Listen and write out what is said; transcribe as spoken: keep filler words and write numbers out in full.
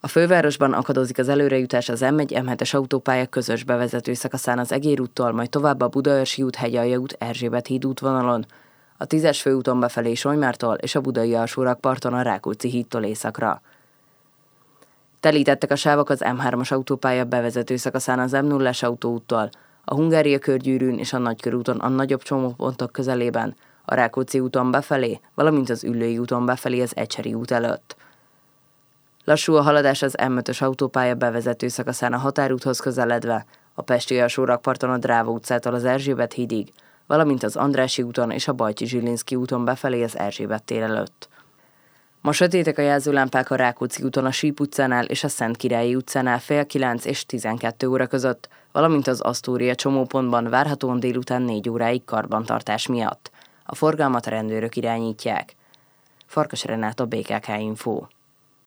fővárosban akadozik az előrejutás az em egy em hetes autópálya közös bevezető szakaszán az Egér úttól, majd tovább a Budaörsi út, Hegyalja út, Erzsébet híd útvonalon, a tízes főúton befelé Solymártól és a budai alsórakparton a Rákóczi hídtól északra. Telítettek a sávok az em hármas autópálya bevezető szakaszán az em nullás autóúttól, a Hungária körgyűrűn és a Nagykörúton a nagyobb csomópontok közelében, a Rákóczi úton befelé, valamint az Üllői úton befelé az Ecseri út előtt. Lassú a haladás az em ötös autópálya bevezető szakaszán a Határúthoz közeledve, a pesti alsórakparton a Dráva utcától az Erzsébet hídig, valamint az Andrássy úton és a Bajcsy-Zsilinszky úton befelé az Erzsébet tér előtt. Ma sötétek a jelzőlámpák a Rákóczi úton a Síp utcánál és a Szentkirályi utcánál fél kilenc és tizenkettő óra között, valamint az Asztória csomópontban várhatóan délután négy óráig karbantartás miatt. A forgalmat rendőrök irányítják. Farkas Renáta, bé ká ká Info.